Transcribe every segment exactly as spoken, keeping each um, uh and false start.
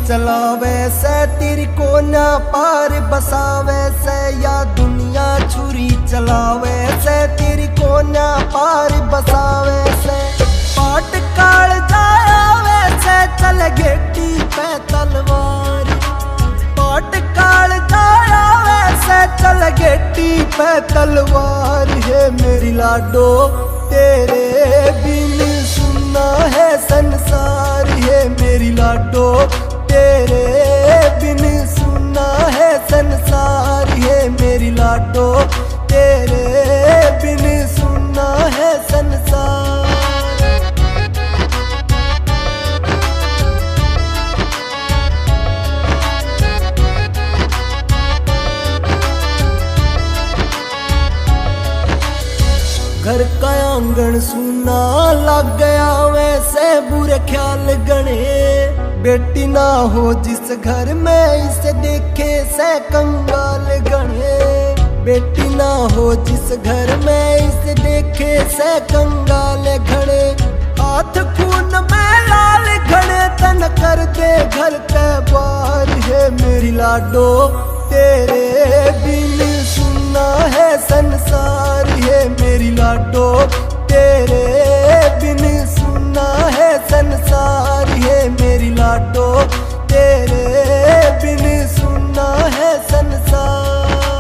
चलावे से, तेरी कोना पार बसावे से, या दुनिया छुरी चलावे से, तेरी कोना पार बसावे से। पाट काल जावे से, चल गेटी पे तलवार, पाट काल जावे से, चल गेटी पे तलवार है। मेरी लाडो तेरे बिन सुनना है संसार है, मेरी लाडो तेरे बिन सुनना है संसार है, मेरी लाडो तेरे बिन सुनना है संसार। घर का आंगन सुना लग गया वैसे बुरे ख्याल गणे, बेटी ना हो जिस घर में इसे देखे से कंगाल गणे, बेटी ना हो जिस घर में इसे देखे से कंगाल घड़े। हाथ खून में लाल घड़े, तन कर दे घर के बाहर है, मेरी लाडो तेरे बिन सुनना है संसार है, मेरी लाडो तेरे बिन सुनना है संसार है, मेरी लाडो तेरे बिन सुनना है संसार।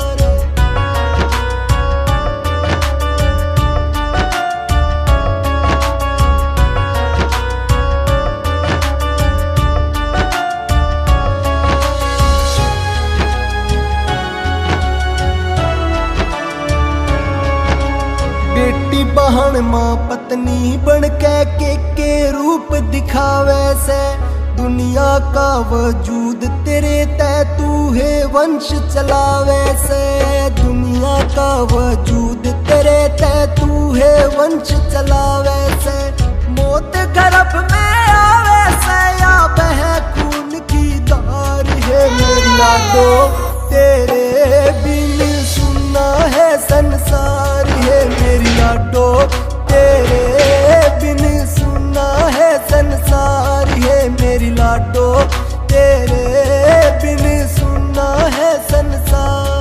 बेटी बहन माँ पत्नी बन के के के रूप दिखावे से, दुनिया का वजूद तेरे तय तू है वंश चलावे से, दुनिया का वजूद तेरे तय तू है वंश चलावे से। मौत गर्भ में आवे से, या बह खून की धार है, मेरी लाडो तेरे बिन सुनना है संसार है, मेरी लाडो तेरे बिन सुनना है संसार है, मेरी लाडो तेरे बिन सुनना है संसार।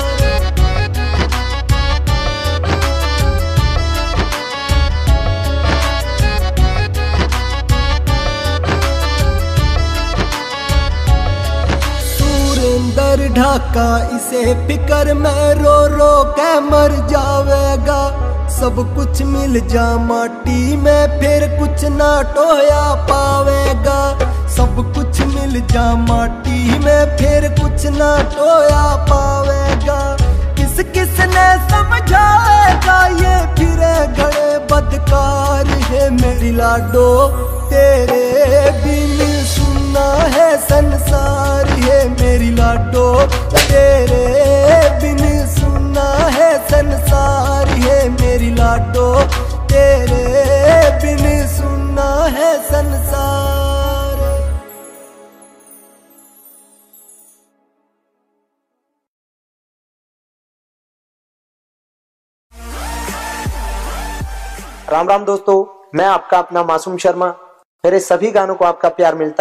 सुरेंद्र ढाका इसे फिकर में रो रो के मर जावेगा, सब कुछ मिल जा माटी में फिर कुछ ना टोया पावेगा, सब कुछ मिल जा माटी में फिर कुछ ना टोया पावेगा। किस किस ने समझाएगा ये फिरे घड़े बदकार है, मेरी लाडो तेरे बिन सुनना है संसार है, मेरी लाडो तेरे बिन सुनना है संसार है, मेरी लाडो तेरे बिन सुनना है संसार। राम राम दोस्तों, मैं आपका अपना मासूम शर्मा। मेरे सभी गानों को आपका प्यार मिलता